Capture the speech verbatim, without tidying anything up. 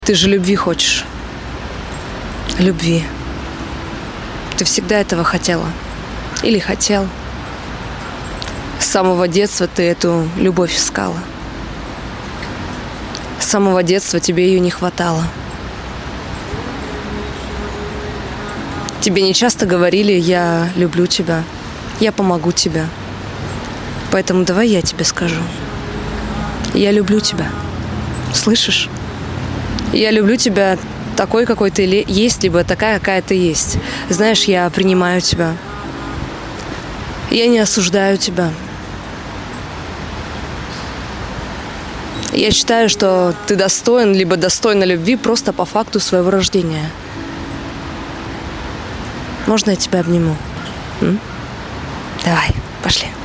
Ты же любви хочешь. Любви. Ты всегда этого хотела. Или хотел. С самого детства ты эту любовь искала. С самого детства тебе ее не хватало. Тебе не часто говорили: я люблю тебя, я помогу тебе. Поэтому давай я тебе скажу. Я люблю тебя. Слышишь? Я люблю тебя такой, какой ты есть, либо такая, какая ты есть. Знаешь, я принимаю тебя. Я не осуждаю тебя. Я считаю, что ты достоин, либо достойна любви просто по факту своего рождения. Можно я тебя обниму? М? Давай, пошли.